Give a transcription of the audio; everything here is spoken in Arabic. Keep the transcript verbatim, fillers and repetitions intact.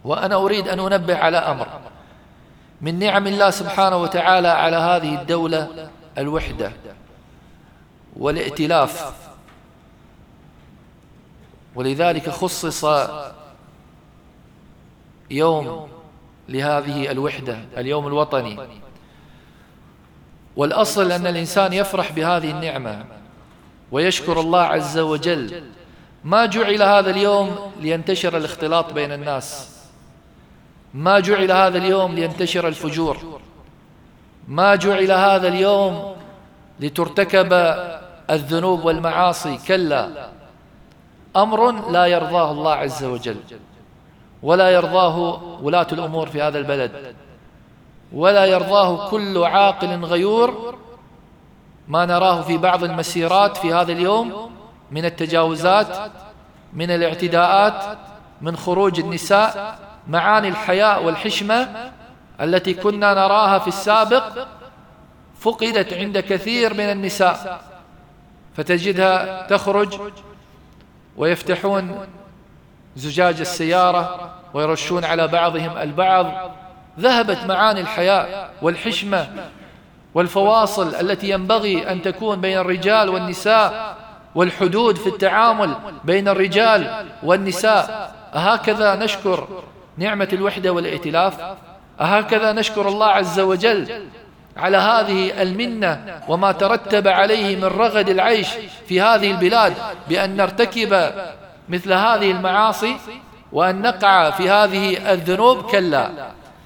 وأنا أريد أن أنبه على أمر من نعم الله سبحانه وتعالى على هذه الدولة: الوحدة والائتلاف. ولذلك خصص يوم لهذه الوحدة، اليوم الوطني. والأصل أن الإنسان يفرح بهذه النعمة ويشكر الله عز وجل. ما جعل هذا اليوم لينتشر الاختلاط بين الناس، ما جعل هذا اليوم لينتشر الفجور، ما جعل هذا اليوم لترتكب الذنوب والمعاصي، كلا، أمر لا يرضاه الله عز وجل ولا يرضاه ولاة الأمور في هذا البلد، ولا يرضاه كل عاقل غيور. ما نراه في بعض المسيرات في هذا اليوم من التجاوزات، من الاعتداءات، من خروج النساء، معاني الحياء والحشمة التي كنا نراها في السابق فقدت عند كثير من النساء، فتجدها تخرج ويفتحون زجاج السيارة ويرشون على بعضهم البعض. ذهبت معاني الحياء والحشمة والفواصل التي ينبغي أن تكون بين الرجال والنساء، والحدود في التعامل بين الرجال والنساء. أهكذا نشكر نعمة الوحدة والائتلاف؟ أهكذا نشكر الله عز وجل على هذه المنة وما ترتب عليه من رغد العيش في هذه البلاد، بأن نرتكب مثل هذه المعاصي وأن نقع في هذه الذنوب؟ كلا.